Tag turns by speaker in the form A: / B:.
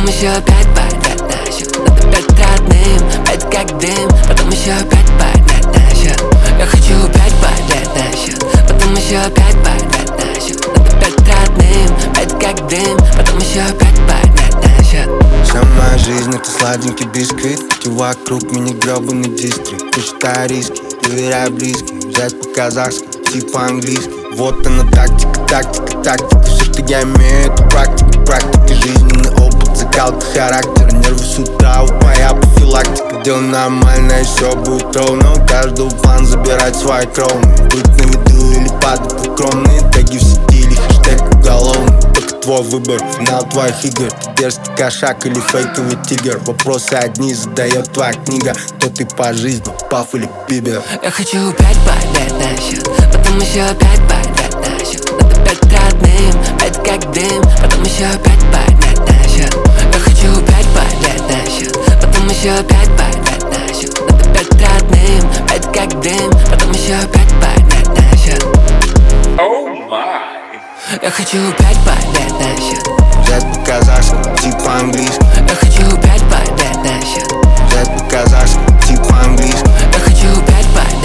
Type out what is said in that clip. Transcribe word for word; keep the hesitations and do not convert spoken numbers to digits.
A: потом еще опять поднять на счет. Надо пять родным, пять как дым, потом еще опять поднять на счет. Я хочу пять поднять на счет, потом еще опять поднять на счет. Надо пять родным, пять как дым, потом еще опять поднять на счет.
B: Вся моя жизнь это сладенький бисквит, и вокруг меня гребаный дистрикт. Посчитай риски, доверяй близким, взять по-казахски, типа английский. Вот она тактика, тактика, тактика. Все, что я имею, это практика, практика. Жизненный опыт, закалка характера. Нервы с утра, вот моя профилактика. Дело нормально, и все будет ровно. У каждого план забирать свои кровные. Быть на виду или падать в укромные. Теги в сети или хэштег уголовный. Только твой выбор, финал твоих игр. Ты дерзкий кошак или фейковый тигр. Вопросы одни задает твоя книга. Кто ты по жизни, Паф или Бибер?
A: Я хочу пять поднять на счет, потом еще опять поднять на счет. Надо пять родным, пять как дым, потом еще опять поднять на счет. Я хочу пять поднять на счет, потом еще опять поднять на счет. Надо пять родным, пять как дым, потом еще опять поднять на счет.
C: Oh my.
A: Я хочу пять поднять на счет,
B: взять по-казахски, типа английский.
A: я хочу пять поднять на счет,
B: взять по-казахски, типа английский.
A: я хочу пять поднять.